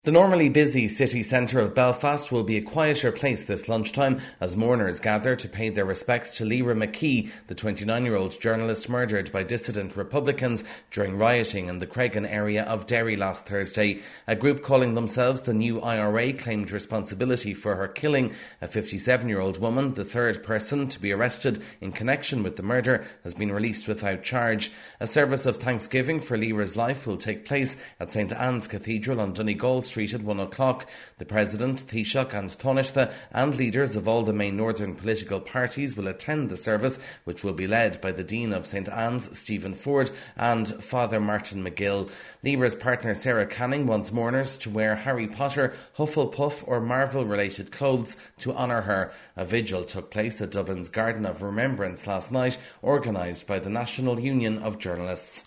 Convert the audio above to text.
The normally busy city centre of Belfast will be a quieter place this lunchtime as mourners gather to pay their respects to Líra McKee, the 29-year-old journalist murdered by dissident Republicans during rioting in the Cregan area of Derry last Thursday. A group calling themselves the New IRA claimed responsibility for her killing. A 57-year-old woman, the third person to be arrested in connection with the murder, has been released without charge. A service of thanksgiving for Líra's life will take place at St Anne's Cathedral on Donegal Street at 1 o'clock. The President, Taoiseach and Taoiseach and leaders of all the main northern political parties will attend the service, which will be led by the Dean of St Anne's, Stephen Ford, and Father Martin McGill. Líra's partner Sarah Canning wants mourners to wear Harry Potter, Hufflepuff or Marvel-related clothes to honour her. A vigil took place at Dublin's Garden of Remembrance last night, organised by the National Union of Journalists.